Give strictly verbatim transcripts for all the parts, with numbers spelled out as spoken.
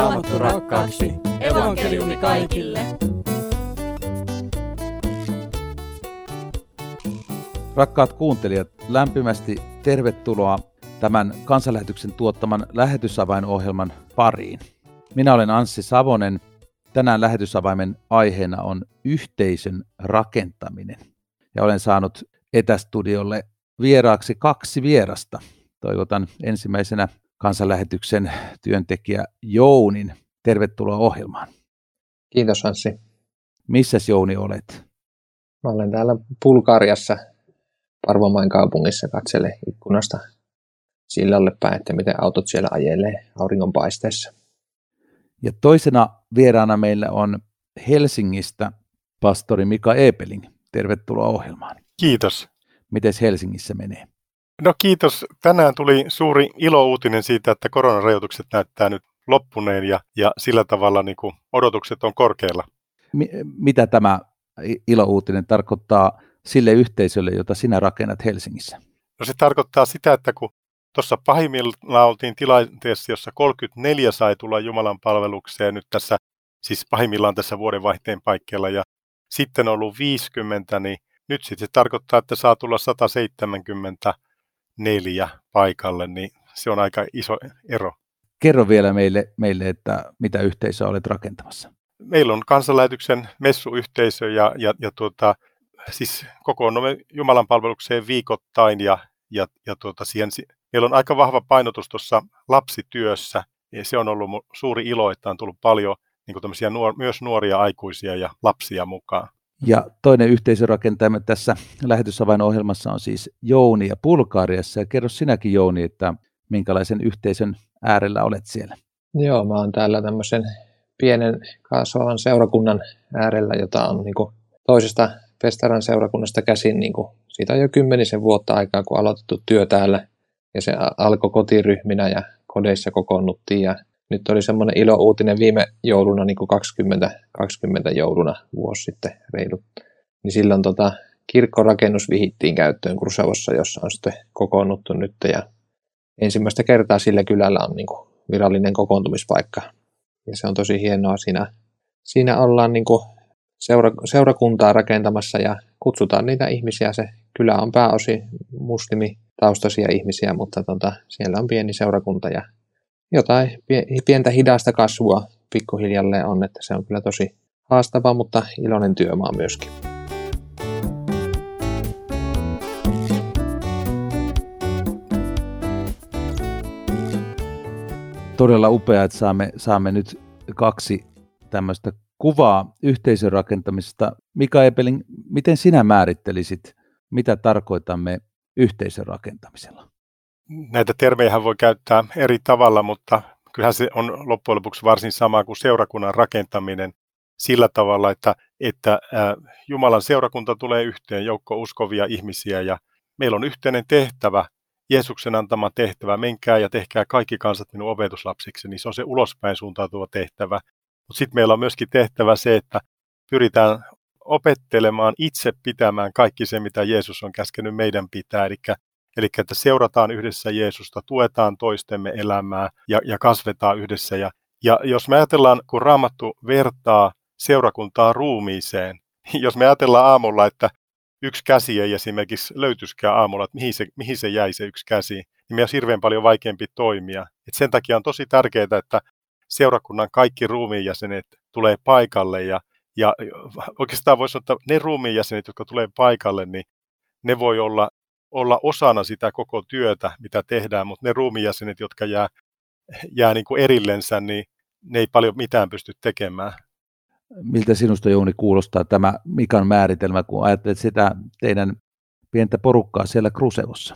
Raamattu rakkaaksi. Evankeliumi kaikille. Rakkaat kuuntelijat, lämpimästi tervetuloa tämän kansanlähetyksen tuottaman lähetysavainohjelman pariin. Minä olen Anssi Savonen. Tänään lähetysavaimen aiheena on yhteisön rakentaminen. Ja olen saanut etästudiolle vieraaksi kaksi vierasta. Toivotan ensimmäisenä kansanlähetyksen työntekijä Jounin. Tervetuloa ohjelmaan. Kiitos Anssi. Missäs Jouni olet? Mä olen täällä Bulgariassa Parvomain kaupungissa, katselen ikkunasta sillalle päin, että miten autot siellä ajelee auringonpaisteessa. Ja toisena vieraana meillä on Helsingistä pastori Mika Ebeling. Tervetuloa ohjelmaan. Kiitos. Miten Helsingissä menee? No kiitos. Tänään tuli suuri ilouutinen siitä, että koronarajoitukset näyttää nyt loppuneen ja, ja sillä tavalla niin kuin odotukset on korkealla. Mi- mitä tämä ilouutinen tarkoittaa sille yhteisölle, jota sinä rakennat Helsingissä? No se tarkoittaa sitä, että kun tuossa pahimmillaan oltiin tilanteessa, jossa kolmekymmentäneljä sai tulla Jumalan palvelukseen nyt tässä, siis pahimmillaan tässä vuodenvaihteen paikkeilla ja sitten on ollut viisikymmentä, niin nyt sitten se tarkoittaa, että saa tulla sata seitsemänkymmentäneljä paikalle, niin se on aika iso ero. Kerro vielä meille, meille että mitä yhteisöä olet rakentamassa. Meillä on kansanlähetyksen messuyhteisö ja, ja, ja tuota, siis kokoonnumme Jumalan palvelukseen viikoittain ja, ja, ja tuota, siihen, meillä on aika vahva painotus tuossa lapsityössä ja se on ollut suuri ilo, että on tullut paljon niin kuin tämmöisiä nuor, myös nuoria aikuisia ja lapsia mukaan. Ja toinen yhteisörakentajamme tässä lähetysavainohjelmassa on siis Jouni ja Bulgariassa. Ja kerro sinäkin Jouni, että minkälaisen yhteisön äärellä olet siellä? Joo, mä oon täällä tämmöisen pienen kasvavan seurakunnan äärellä, jota on niin kuin toisesta Pestaran seurakunnasta käsin. Niin kuin, siitä on jo kymmenisen vuotta aikaa, kun aloitettu työ täällä. Ja se alkoi kotiryhminä ja kodeissa kokoonnuttiin. Ja nyt oli semmoinen ilo-uutinen viime jouluna, niin kuin kaksikymmentä, kaksikymmentä jouluna vuosi sitten reilut. Niin silloin tota, kirkkorakennus vihittiin käyttöön Krusavossa, jossa on sitten kokoonnuttu nyt. Ja ensimmäistä kertaa sillä kylällä on niin kuin virallinen kokoontumispaikka. Ja se on tosi hienoa. Siinä, siinä ollaan niin kuin seura, seurakuntaa rakentamassa ja kutsutaan niitä ihmisiä. Se kylä on pääosin muslimitaustaisia ihmisiä, mutta tota, siellä on pieni seurakunta ja jotain pientä hidasta kasvua pikkuhiljalleen on, että se on kyllä tosi haastava, mutta iloinen työmaa myöskin. Todella upea, että saamme, saamme nyt kaksi tämmöistä kuvaa yhteisön rakentamisesta. Mika Ebeling, miten sinä määrittelisit, mitä tarkoitamme yhteisön rakentamisella? Näitä termejä voi käyttää eri tavalla, mutta kyllähän se on loppujen lopuksi varsin sama kuin seurakunnan rakentaminen sillä tavalla, että, että Jumalan seurakunta tulee yhteen, joukko uskovia ihmisiä ja meillä on yhteinen tehtävä, Jeesuksen antama tehtävä, menkää ja tehkää kaikki kansat minun opetuslapsiksi, niin se on se ulospäin suuntautuva tehtävä. Mutta sitten meillä on myöskin tehtävä se, että pyritään opettelemaan itse pitämään kaikki se, mitä Jeesus on käskenyt meidän pitää, eli Eli että seurataan yhdessä Jeesusta, tuetaan toistemme elämää ja, ja kasvetaan yhdessä. Ja, ja jos me ajatellaan, kun Raamattu vertaa seurakuntaa ruumiiseen, niin jos me ajatellaan aamulla, että yksi käsi ei esimerkiksi löytyisikään aamulla, että mihin se, mihin se jäi se yksi käsi, niin meidän on hirveän paljon vaikeampi toimia. Et sen takia on tosi tärkeää, että seurakunnan kaikki ruumiinjäsenet tulee paikalle. Ja, ja oikeastaan voisi sanoa, että ne ruumiinjäsenet, jotka tulee paikalle, niin ne voi olla olla osana sitä koko työtä, mitä tehdään, mutta ne ruumiinjäsenet, jotka jää, jää niin kuin erillensä, niin ne ei paljon mitään pysty tekemään. Miltä sinusta, Jouni, kuulostaa tämä Mikan määritelmä, kun ajattelet sitä teidän pientä porukkaa siellä Krusevossa?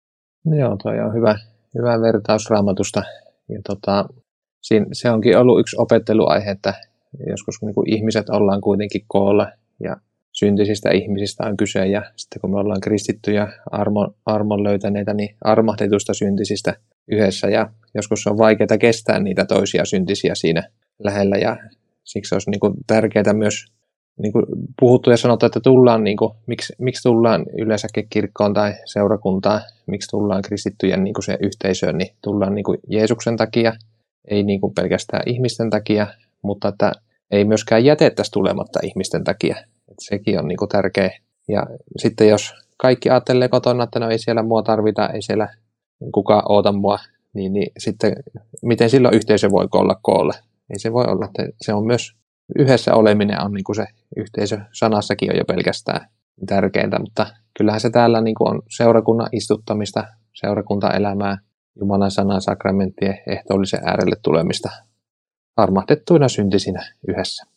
Joo, toi on hyvä, hyvä vertaus Raamatusta. Ja tota, siinä, se onkin ollut yksi opetteluaihe, että joskus niin kuin ihmiset ollaan kuitenkin koolla ja syntisistä ihmisistä on kyse, ja sitten kun me ollaan kristittyjä armon, armon löytäneitä, niin armahdetusta syntisistä yhdessä, ja joskus on vaikeaa kestää niitä toisia syntisiä siinä lähellä, ja siksi olisi niin kuin tärkeää myös niin kuin puhuttu ja sanottu, että tullaan, niin kuin, miksi, miksi tullaan yleensäkin kirkkoon tai seurakuntaan, miksi tullaan kristittyjen niin kuin se yhteisöön, niin tullaan niin kuin Jeesuksen takia, ei niin kuin pelkästään ihmisten takia, mutta että ei myöskään jätettäisi tulematta ihmisten takia. Et sekin on niin kuin tärkeä. Ja sitten jos kaikki ajattelee kotona, että no ei siellä mua tarvita, ei siellä kukaan oota mua, niin, niin sitten miten silloin yhteisö voi olla koolle? Ei se voi olla, että se on myös yhdessä oleminen on niin kuin se yhteisö sanassakin on jo pelkästään tärkeintä, mutta kyllähän se täällä niin kuin on seurakunnan istuttamista, seurakuntaelämää, Jumalan sanan sakramenttien ehtoollisen äärelle tulemista armahdettuina syntisinä yhdessä.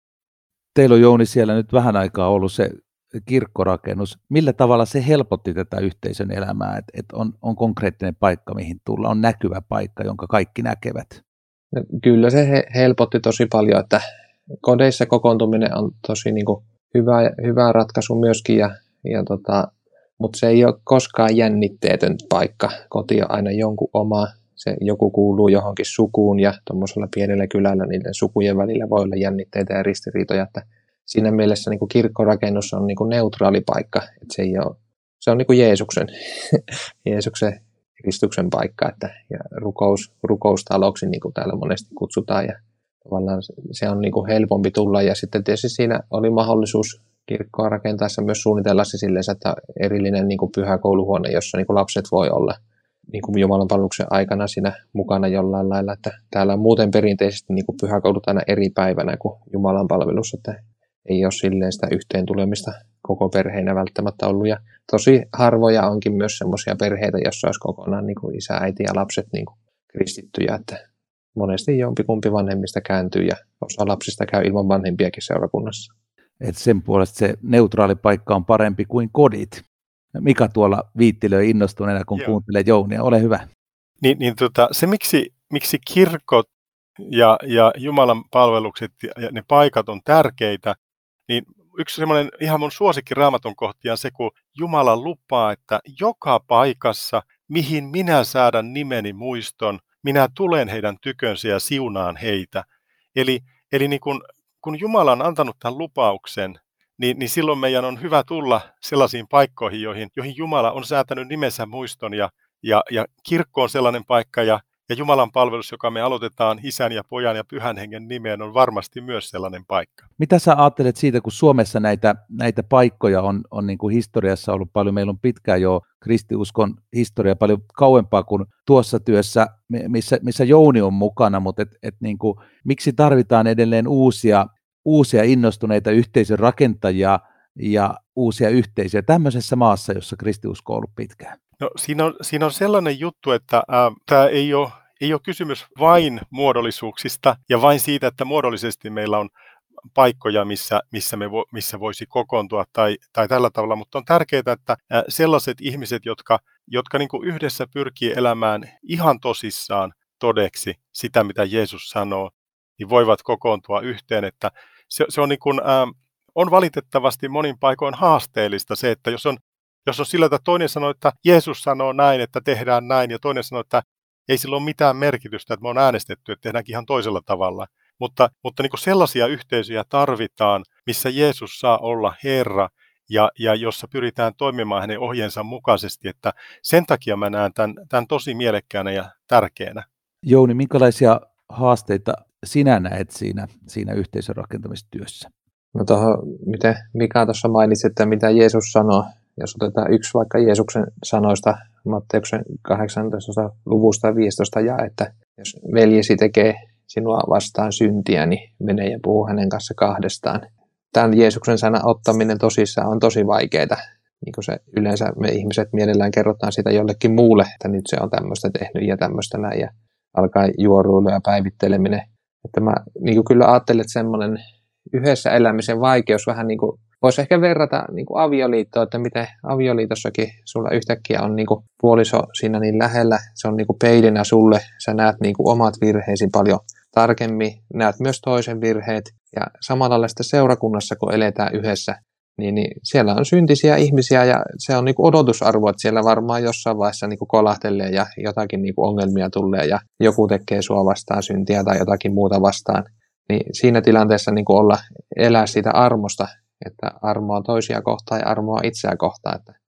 Teillä on, Jouni, siellä nyt vähän aikaa ollut se kirkkorakennus. Millä tavalla se helpotti tätä yhteisön elämää, että et on, on konkreettinen paikka, mihin tulla, on näkyvä paikka, jonka kaikki näkevät? No, kyllä se he, helpotti tosi paljon, että kodeissa kokoontuminen on tosi niin kuin hyvä, hyvä ratkaisu myöskin, ja, ja tota, mutta se ei ole koskaan jännitteetön paikka. Koti on aina jonkun oma, se joku kuuluu johonkin sukuun, ja tuommoisella pienellä kylällä niiden sukujen välillä voi olla jännitteitä ja ristiriitoja, että siinä mielessä niin kuin kirkkorakennus on niin kuin neutraali paikka, että se, ei ole, se on niin kuin Jeesuksen, Jeesuksen Kristuksen paikka, että, ja rukous, rukoustaloksi, niin kuin täällä monesti kutsutaan, ja tavallaan se on niin kuin helpompi tulla, ja sitten tietysti siinä oli mahdollisuus kirkkoa rakentaessa myös suunnitella se silleen, että erillinen niin kuin pyhäkouluhuone, jossa niin kuin lapset voi olla niin kuin Jumalan palveluksen aikana siinä mukana jollain lailla, että täällä on muuten perinteisesti niin kuin pyhäkoulut aina eri päivänä kuin Jumalan palvelus, että ei ole silleen sitä yhteen tulemista koko perheinä välttämättä ollut, ja tosi harvoja onkin myös semmoisia perheitä, jossa olisi kokonaan niin kuin isä, äiti ja lapset niin kuin kristittyjä, että monesti jompikumpi vanhemmista kääntyy ja osa lapsista käy ilman vanhempiakin seurakunnassa. Et sen puolesta se neutraali paikka on parempi kuin kodit. Mika tuolla viittilöi innostuneena, kun Joo. kuuntelee Jounia. Ole hyvä. Niin, niin tota, se, miksi, miksi kirkot ja, ja Jumalan palvelukset ja ne paikat on tärkeitä, niin yksi semmoinen ihan mun suosikki Raamatun kohtia on se, kun Jumala lupaa, että joka paikassa, mihin minä säädän nimeni muiston, minä tulen heidän tykönsä ja siunaan heitä. Eli, eli niin kun, kun Jumala on antanut tämän lupauksen, niin, niin silloin meidän on hyvä tulla sellaisiin paikkoihin, joihin, joihin Jumala on säätänyt nimensä muiston. Ja, ja, ja kirkko on sellainen paikka, ja, ja Jumalan palvelus, joka me aloitetaan Isän ja Pojan ja Pyhän Hengen nimeen, on varmasti myös sellainen paikka. Mitä sä ajattelet siitä, kun Suomessa näitä, näitä paikkoja on, on niin kuin historiassa ollut paljon, meillä on pitkään jo kristiuskon historia paljon kauempaa kuin tuossa työssä, missä, missä Jouni on mukana, mutta et, et niin kuin, miksi tarvitaan edelleen uusia, uusia innostuneita yhteisön rakentajia ja uusia yhteisöjä tämmöisessä maassa, jossa kristiusko on ollut pitkään? No, siinä, on, siinä on sellainen juttu, että äh, tämä ei ole, ei ole kysymys vain muodollisuuksista ja vain siitä, että muodollisesti meillä on paikkoja, missä, missä, me vo, missä voisi kokoontua tai, tai tällä tavalla, mutta on tärkeää, että äh, sellaiset ihmiset, jotka, jotka niin kuin yhdessä pyrkii elämään ihan tosissaan todeksi sitä, mitä Jeesus sanoo, niin voivat kokoontua yhteen, että se, se on, niin kuin, äh, on valitettavasti monin paikoin haasteellista se, että jos on Jos on sillä, että toinen sanoo, että Jeesus sanoo näin, että tehdään näin, ja toinen sanoo, että ei sillä ole mitään merkitystä, että me on äänestetty, että tehdäänkin ihan toisella tavalla. Mutta, mutta niin kuin sellaisia yhteisöjä tarvitaan, missä Jeesus saa olla Herra, ja, ja jossa pyritään toimimaan hänen ohjeensa mukaisesti. Että sen takia mä näen tämän, tämän tosi mielekkäänä ja tärkeänä. Jouni, minkälaisia haasteita sinä näet siinä, siinä yhteisön rakentamistyössä? No tuohon, miten Mika tuossa mainitsi, että mitä Jeesus sanoo. Jos otetaan yksi vaikka Jeesuksen sanoista Matteuksen kahdeksannesta luvusta viisitoista ja että jos veljesi tekee sinua vastaan syntiä, niin mene ja puhu hänen kanssa kahdestaan. Tämän Jeesuksen sanan ottaminen tosissaan on tosi vaikeaa. Niin kuin se yleensä me ihmiset mielellään kerrotaan sitä jollekin muulle, että nyt se on tämmöistä tehnyt ja tämmöistä näin ja alkaa juoruilu ja päivitteleminen. Että mä niin kuin kyllä ajattelen, että semmoinen yhdessä elämisen vaikeus vähän niin kuin voisi ehkä verrata niin kuin avioliittoa, että miten avioliitossakin sulla yhtäkkiä on niin kuin puoliso siinä niin lähellä, se on niin kuin peilinä sulle, sä näet niin kuin omat virheesi paljon tarkemmin, näet myös toisen virheet, ja samalla lailla sitten seurakunnassa, kun eletään yhdessä, niin, niin siellä on syntisiä ihmisiä, ja se on niin kuin odotusarvo, että siellä varmaan jossain vaiheessa niin kuin kolahtelee, ja jotakin niin kuin ongelmia tulee, ja joku tekee sua vastaan syntiä tai jotakin muuta vastaan, niin siinä tilanteessa niin kuin olla, elää siitä armosta, että armoa toisia kohtaan ja armoa itseä kohtaan. Että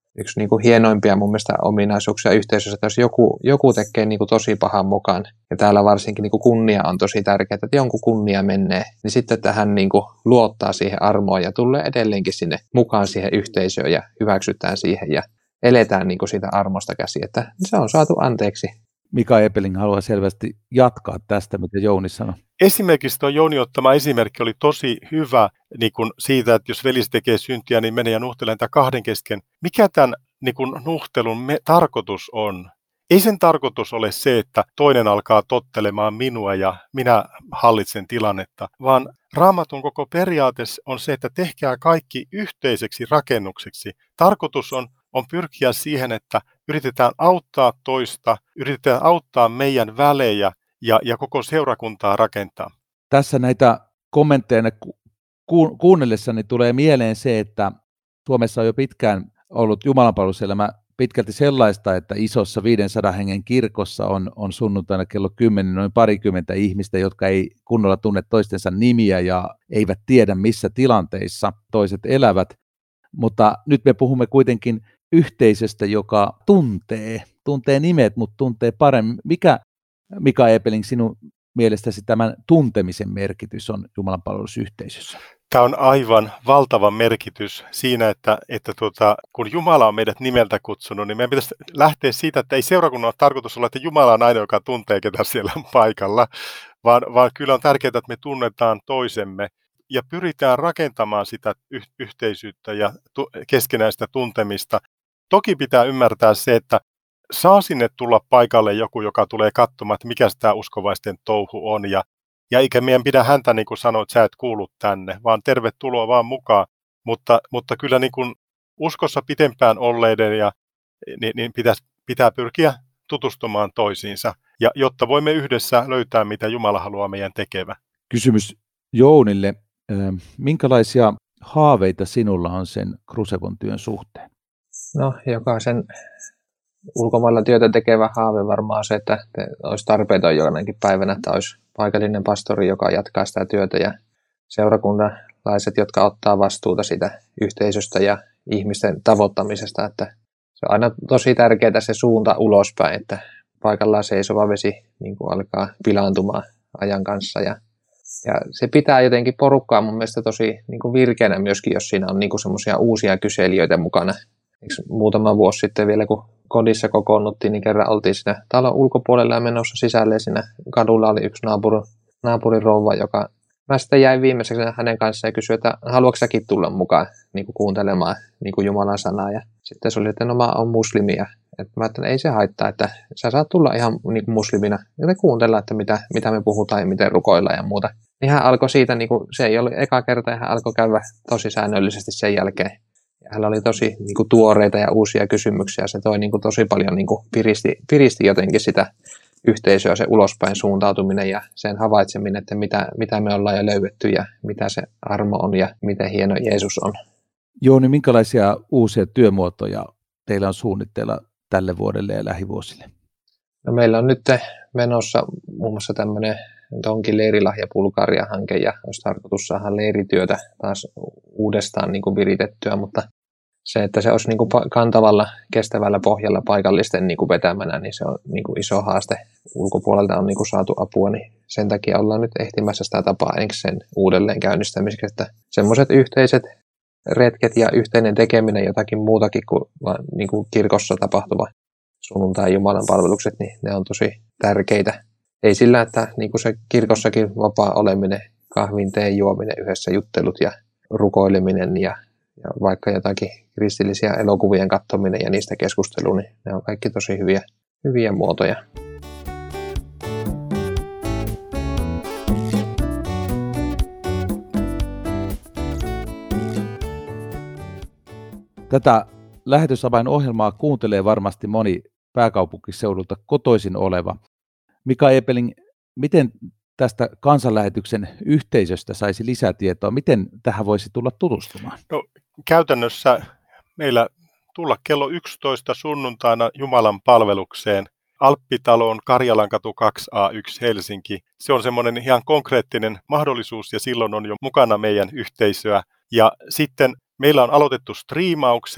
yksi niin kuin hienoimpia mun mielestä ominaisuuksia yhteisössä, että jos joku, joku tekee niin kuin tosi pahan mukaan, ja täällä varsinkin niin kuin kunnia on tosi tärkeää, että jonkun kunnia menee, niin sitten että hän niin kuin luottaa siihen armoon ja tulee edelleenkin sinne mukaan siihen yhteisöön ja hyväksytään siihen ja eletään niin kuin siitä armosta käsi, että se on saatu anteeksi. Mika Ebeling haluaa selvästi jatkaa tästä, mitä Jouni sanoi. Esimerkiksi tuo Jouni ottama esimerkki oli tosi hyvä niin kun siitä, että jos velis tekee syntiä, niin menee ja nuhtelee niitä kahden kesken. Mikä tämän niin kun nuhtelun me- tarkoitus on? Ei sen tarkoitus ole se, että toinen alkaa tottelemaan minua ja minä hallitsen tilannetta, vaan Raamatun koko periaate on se, että tehkää kaikki yhteiseksi rakennukseksi. Tarkoitus on, on pyrkiä siihen, että yritetään auttaa toista, yritetään auttaa meidän välejä ja, ja koko seurakuntaa rakentaa. Tässä näitä kommentteja ku, kuunnellessani tulee mieleen se, että Suomessa on jo pitkään ollut jumalanpalveluselämä pitkälti sellaista, että isossa viidensadan hengen kirkossa on, on sunnuntaina kello kymmenen noin parikymmentä ihmistä, jotka ei kunnolla tunne toistensa nimiä ja eivät tiedä, missä tilanteissa toiset elävät. Mutta nyt me puhumme kuitenkin yhteisöstä, joka tuntee, tuntee nimet, mutta tuntee paremmin. Mikä, Mika Ebeling, sinun mielestäsi tämän tuntemisen merkitys on jumalanpalvelusyhteisössä? Tämä on aivan valtava merkitys siinä, että, että tuota, kun Jumala on meidät nimeltä kutsunut, niin meidän pitäisi lähteä siitä, että ei seurakunnan ole tarkoitus olla, että Jumala on aina, joka tuntee, ketä siellä on paikalla, vaan, vaan kyllä on tärkeää, että me tunnetaan toisemme ja pyritään rakentamaan sitä yh- yhteisyyttä ja tu- keskenäistä tuntemista. Toki pitää ymmärtää se, että saa sinne tulla paikalle joku, joka tulee katsomaan, että mikä tämä uskovaisten touhu on. Ja, ja eikä meidän pidä häntä niin kuin sanoa, että sä et kuulu tänne, vaan tervetuloa vaan mukaan. Mutta, mutta kyllä niin kuin uskossa pitempään olleiden ja, niin, niin pitäisi, pitää pyrkiä tutustumaan toisiinsa, ja, jotta voimme yhdessä löytää, mitä Jumala haluaa meidän tekevän. Kysymys Jounille. Minkälaisia haaveita sinulla on sen Krusevon työn suhteen? No, jokaisen ulkomailla työtä tekevä haave varmaan se, että olisi tarpeita jonakin päivänä, että olisi paikallinen pastori, joka jatkaa sitä työtä ja seurakuntalaiset, jotka ottaa vastuuta siitä yhteisöstä ja ihmisten tavoittamisesta. Että se on aina tosi tärkeää se suunta ulospäin, että paikallaan seisova vesi niin kuin alkaa pilaantumaan ajan kanssa ja Ja se pitää jotenkin porukkaa mun mielestä tosi niin kuin virkeänä myöskin, jos siinä on niin kuin semmoisia uusia kyselijöitä mukana. Eikö muutama vuosi sitten vielä, kun kodissa kokoonnuttiin, niin kerran oltiin siinä talon ulkopuolella ja menossa sisälle. Ja siinä kadulla oli yksi naapuri, naapurin rouva, joka mä sitten jäin viimeiseksi hänen kanssaan ja kysyin, että haluatko säkin tulla mukaan niin kuin kuuntelemaan niin kuin Jumalan sanaa. Ja sitten se oli, että no mä oon muslimi. Ja että mä ajattelin, että ei se haittaa, että sä saat tulla ihan niin kuin muslimina ja kuuntella, että mitä, mitä me puhutaan ja miten rukoillaan ja muuta. Niin hän alkoi siitä, niin kuin, se ei ollut eka kerta, ja hän alkoi käydä tosi säännöllisesti sen jälkeen. Ja hänellä oli tosi niin kuin, tuoreita ja uusia kysymyksiä, se toi niin kuin, tosi paljon niin kuin, piristi, piristi jotenkin sitä yhteisöä, se ulospäin suuntautuminen ja sen havaitseminen, että mitä, mitä me ollaan jo löydetty ja mitä se armo on ja miten hieno Jeesus on. Jouni, minkälaisia uusia työmuotoja teillä on suunnitteilla tälle vuodelle ja lähivuosille? No, meillä on nyt menossa muun muassa tämmöinen Donkin leirilahja Bulgaria-hanke ja olisi tarkoitus saada leirityötä taas uudestaan niin kuin viritettyä, mutta se, että se olisi niin kuin kantavalla, kestävällä pohjalla paikallisten niin kuin vetämänä, niin se on niin kuin iso haaste. Ulkopuolelta on niin kuin saatu apua, niin sen takia ollaan nyt ehtimässä sitä tapaa sen uudelleen käynnistämiseksi, että semmoiset yhteiset retket ja yhteinen tekeminen jotakin muutakin kuin, vaan, niin kuin kirkossa tapahtuva sunnuntai Jumalan palvelukset, niin ne on tosi tärkeitä. Ei sillä, että niin kuin se kirkossakin vapaa oleminen, kahvin, teen juominen, yhdessä juttelut ja rukoileminen ja, ja vaikka jotakin kristillisiä elokuvien katsominen ja niistä keskustelu, niin ne on kaikki tosi hyviä, hyviä muotoja. Tätä lähetysavainohjelmaa kuuntelee varmasti moni pääkaupunkiseudulta kotoisin oleva. Mika Ebeling, miten tästä kansanlähetyksen yhteisöstä saisi lisätietoa? Miten tähän voisi tulla tutustumaan? No, käytännössä meillä tulla kello yksitoista sunnuntaina Jumalan palvelukseen Alppitaloon Karjalankatu kaksi A yksi Helsinki. Se on semmoinen ihan konkreettinen mahdollisuus ja silloin on jo mukana meidän yhteisöä. Ja sitten meillä on aloitettu striimaukset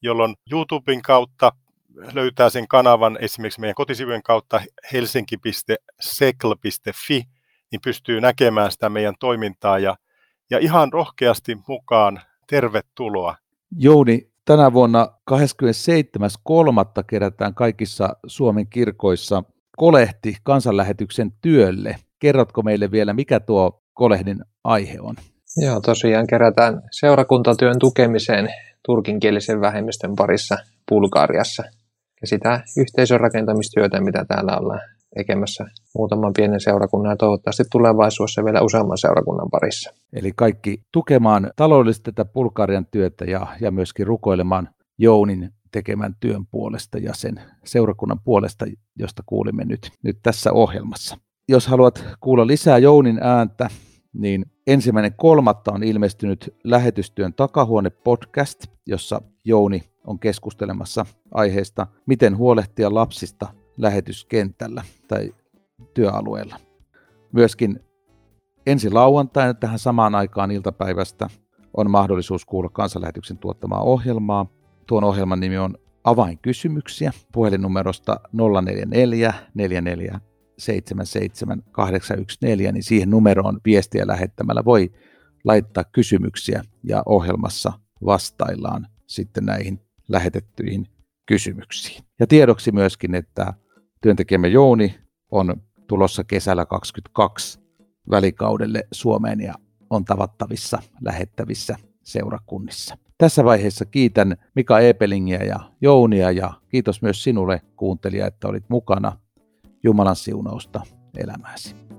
jolloin YouTuben kautta löytää sen kanavan esimerkiksi meidän kotisivujen kautta helsinki piste sekl piste fi, niin pystyy näkemään sitä meidän toimintaa ja, ja ihan rohkeasti mukaan tervetuloa. Jouni, tänä vuonna kahdeskymmenesseitsemäs kolmatta kerätään kaikissa Suomen kirkoissa kolehti kansanlähetyksen työlle. Kerrotko meille vielä, mikä tuo kolehdin aihe on? Joo, tosiaan kerätään seurakuntatyön tukemiseen turkinkielisen vähemmistön parissa Bulgariassa. Ja sitä yhteisön rakentamistyötä, mitä täällä ollaan tekemässä muutaman pienen seurakunnan ja toivottavasti tulevaisuudessa vielä useamman seurakunnan parissa. Eli kaikki tukemaan taloudellisesti tätä Bulgarian työtä ja, ja myöskin rukoilemaan Jounin tekemän työn puolesta ja sen seurakunnan puolesta, josta kuulimme nyt, nyt tässä ohjelmassa. Jos haluat kuulla lisää Jounin ääntä, niin ensimmäinen kolmatta on ilmestynyt Lähetystyön takahuone podcast, jossa Jouni on keskustelemassa aiheesta, miten huolehtia lapsista lähetyskentällä tai työalueella. Myöskin ensi lauantaina tähän samaan aikaan iltapäivästä on mahdollisuus kuulla kansanlähetyksen tuottamaa ohjelmaa. Tuon ohjelman nimi on Avainkysymyksiä puhelinnumerosta nolla neljä neljä neljä neljä seitsemän seitsemän kahdeksan yksi neljä, niin siihen numeroon viestiä lähettämällä voi laittaa kysymyksiä ja ohjelmassa vastaillaan sitten näihin lähetettyihin kysymyksiin. Ja tiedoksi myöskin, että työntekijämme Jouni on tulossa kesällä kaksikymmentäkaksi välikaudelle Suomeen ja on tavattavissa lähettävissä seurakunnissa. Tässä vaiheessa kiitän Mika Ebelingiä ja Jounia ja kiitos myös sinulle kuuntelija, että olit mukana. Jumalan siunausta elämääsi.